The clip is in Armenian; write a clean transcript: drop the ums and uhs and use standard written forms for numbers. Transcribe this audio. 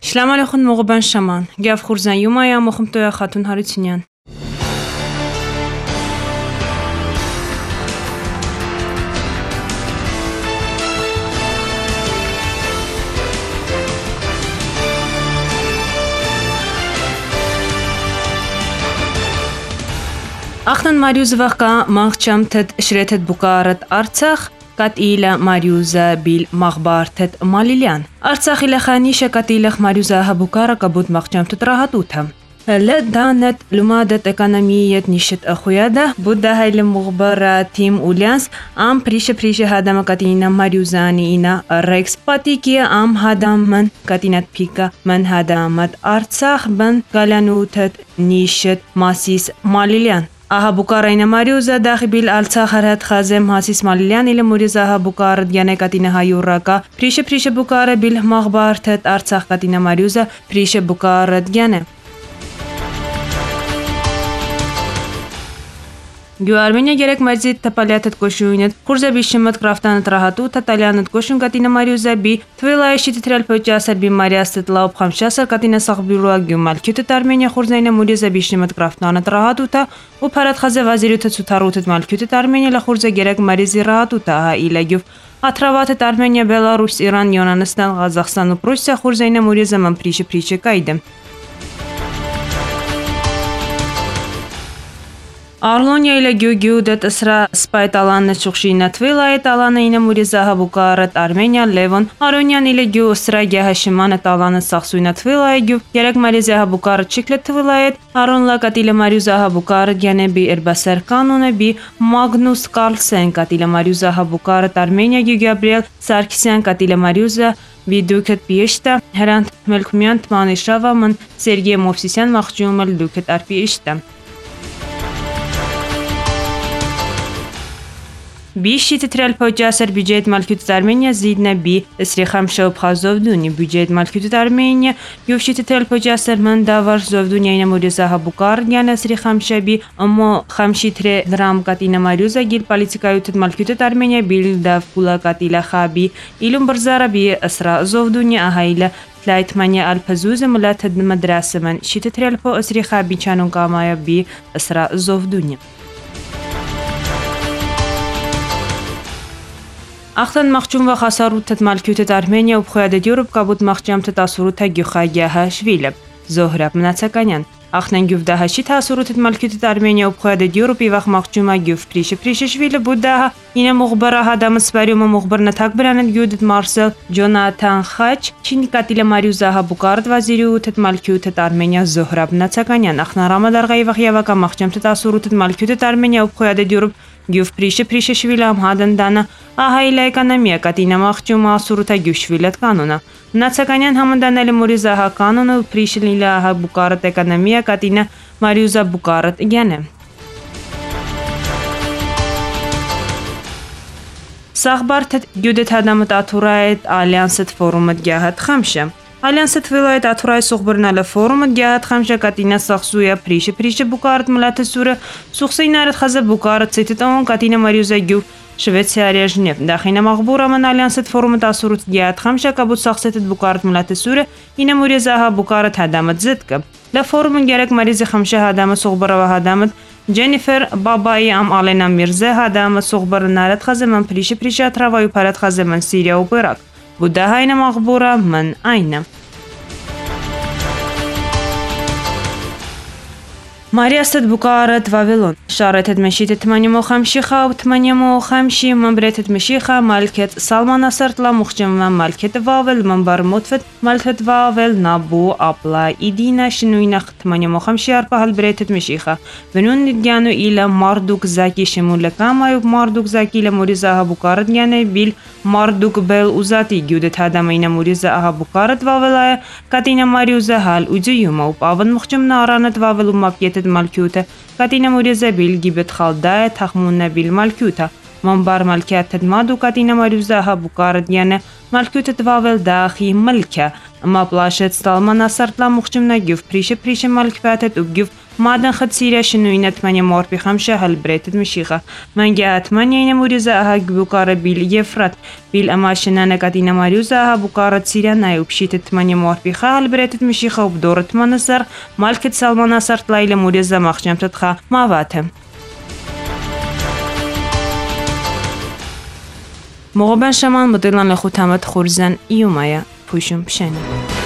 Շլամ ալեխուն մողոբան շաման, գավ խուրզան յումայա մոխմտոյա խատուն հարությունյան։ Ախնան Մարյուզվախկա մաղճամ թետ շրեթետ բուկարըտ Արցախ, կատիլը Մարյուզը բիլ մաղբարթետ Մալիլյան։ Արցախ իլախանիշը կատիլըխ Մարյուզը հաբուկարը կաբուտ մաղճամ թետ ռահատութը։ Լդանետ լումադետ էկономիյետ նիշետ ախույադը, բուդդա հայլը մուղբարա թիմ ուլյանս, ամ պրիշը հադամը կատինա Մարյուզանի ինա ռեքս պատիկիը ամ հադամն կատինատ պիկա մն հադամըտ Արցախ բն գալանութետ նիշետ մասիս Մալիլյան։ Ահա բուկարայնը Մարյուզը դախիբիլ Արցախ հրատ խազեմ հասիս Մալիլյան իլը մուրիզը ահա բուկարըտ գյանը կատինը հայուրակա, պրիշը բուկարը բիլ մաղբարթետ Արցախ կատինը Մարյուզը պրիշը բուկարըտ գյանը։ Գյու Արմենիա երեք մերձի տպալյատըտ կոշույնըտ, խուրզե բիշիմըտ կրավտանըտ ռահատու, տատալյանըտ կոշուն կատինը Մարյուզը բի, թվիլայը շիտիտրել պոճասր բի մարիաստըտ լաուբ խամշասր կատինը սաղբիրուա գյու մալքյութըտ Արմենիա խուրզայնը մուրիզը բիշիմըտ կրավտանըտ ռահատուտա, ու պարատ խազե վազիրութը ծութարութըտ մալքյութըտ Արմենիա լախուրզը երեք մարիզի ռահատուտա հա իլը գյու, Աթրավաթետ Արմենիա, Բելարուս, Իրան, Յոնանստան, Ղազախստան ու Պրուսիա խուրզայնը մուրիզը ման պրիշը կայդը։ Արլոնիա իլը գյուգյու դետ ըսրա սպայտ ալանը չուխշինը թվիլա էտ ալանը ինը մուրիզը հաբուկարըտ Արմենիա Լևոն, Արոնյան իլը գյու ըսրա գյահաշիմանըտ ալանը սաղսույնը թվիլա է գյու, երեք մարիզը հաբուկարըտ չիքլետ թվիլա էտ, Արոն լակատիլը մարյուզը հաբուկարըտ գյանը բի էրբասեր կանոնը բի Մագնուս Կարլսեն կատիլը մարյուզը հաբուկարըտ Արմենիա գյու Գաբրիել Սարգսյան կատիլը մարյուզը Վիդուքետ պիեշտա, հրանտ մելքումյան թմանիշավա ման Սերգեյ Մովսիսյան մաղջյումըլ դուքետ արպիեշտա։ Բի շիտիտրել պոճասր բյուջետ մալքյութ Արմենիա զիդնա բի սրիխամ շոբ խազովդունի բյուջետ մալքյութ Արմենիա և շիտիտրել պոճասր ման դավար զովդունի այնա մուրիզա հաբուկար գյանը սրիխամ շաբի ամո խամշիտրե դրամ կատինա մարյուզա գիլ պալիցիկայութ մալքյութ Արմենիա բիլ դավ կուլա կատիլա խաբի իլում բրզարա բի ասրա զովդունի ահայլը Լայթմանյա ալփազուզը մլաթ մդրասը ման շիտիտրել պո սրիխաբի չանուն կամայա բի ասրա զովդունի Ախտան մաղճումվա խասարութըտ մալքյութըտ Արմենիա ու պխոյադետ Յուրուպ կաբուտ մաղճամթըտ ասուրութա գյուխագյահա շվիլը, Զոհրապ Մնացականյան, Ախնան գյուվ դահաշիտ հասուրութըտ մալքյութըտ Արմենիա ու պխոյադետ Յուրուպ իվախ մաղճումա գյուվ պրիշը շվիլը բուդդահա, ինը մուղբարա հադամը սվարյումը մուղբարնը թակբրանըտ գյուդըտ Մարսել, Ջոնաթան խաչ, չին կատիլը մարյուզա հաբուկարդ վազիրութըտ մալքյութըտ Արմենիա Զոհրապ Մնացականյան, Ախնան ռամադարգա իվախ եվակա մաղճամթըտ ասուրութըտ մալքյութըտ Արմենիա ու պխոյադետ Յուրուպ Գյուվ պրիշը շվիլամ հադնդանը, ահայլա էկոնոմիա կատինա մաղճումը ասուրութա գյուշվիլըտ կանոնը։ Մնացականյան համնդանելը մուրիզա հա կանոնը ու պրիշը լիլա հա բուկարըտ էկոնոմիա կատինա մարյուզա բուկարըտ գյանը։ Սաղբարթետ գյուդետ հադամըտ աթուրա էտ ալյանսըտ ֆորումըտ գյահըտ խամշը։ Ալյանսը թվիլայտ աթուրայ սուղբրնալը ֆորումը գյահատ խամշա կատինա սաղսույա պրիշը բուկարըտ մլաթը սուրը սուղսույնարըտ խազը բուկարըտ ծիթիտ ոն կատինա մարյուզա գյուվ Շվեցիարիա Ժնև դախինա մաղբուր աման ալյանսըտ ֆորումըտ ասուրուտ գյահատ խամշա կաբուտ սաղսետըտ բուկարըտ մլաթը սուրը ինը մուրիզա հա բուկարըտ հադամըտ զտկը։ Լա ֆորումը գյարեք մարիզի խամշա հադամը սուղբրավա հադամըտ Ջենիֆեր Բաբայի ամ Ալենա Միրզե հադամը սուղբրնարըտ խազեման պրիշը աթրավայու պարըտ խազեման Սիրիա ու պրակ Բուդահայնը մաղբուրա ման այնը Մարիաստըտ բուկարըտ Վավելոն, շարեթետ մեշիտետ թմանյամո խամշիխա ու թմանյամո խամշի մամբրեթետ մեշիխա մալքետ սալմանասարտլա մուխճեմվան մալքետ վավել մամբար մոտվետ մալքետ վավել նաբու ապլա իդինա շնույնախ թմանյամո խամշի արպահալ բրեթետ մեշիխա վնուն նիդգյանու իլը մարդուկ զակի շեմուլը կամայու մարդուկ զակի իլը մուրիզա ահա բուկարըտ գյանե բիլ մարդուկ բել ուզատի գյուդետ հադամը ինա մուրիզա ահա բուկարըտ վավելայը կատինա մարյուզա հալ ուջյումա ու պավն մուխճեմնա արանըտ վավել ու մապկետ Մալքյութը, կատինա մուրիզա բիլ գիբետ խալդայը թախմուննա բիլ մալքյութը, մամբար մալքյաթըտ մադու կատինա մարյուզա հա բուկարըտ յանը, մալքյութըտ վավել դախի մլքյա, մապլաշետ ստալման ասարտլա մուխճումնա գյուվ պրիշը մալքյաթըտ ու գյուվ مادن خد سيريا شنوينة 8 موربي 5 هالبريتد مشيخة منجا 8 موريزا أها بوكارة بيل يفرت بيل أما شنانا قدينا ماريوزا أها بوكارة سيريا نايو بشيت 8 موربي 5 هالبريتد مشيخة وبدورة منصر مالكت سلمان صرت لايلة موريزا مخجم تدخى ماواتهم مغبن شمان مدلان لخوتامت خورزن إيومايا پوشم بشنی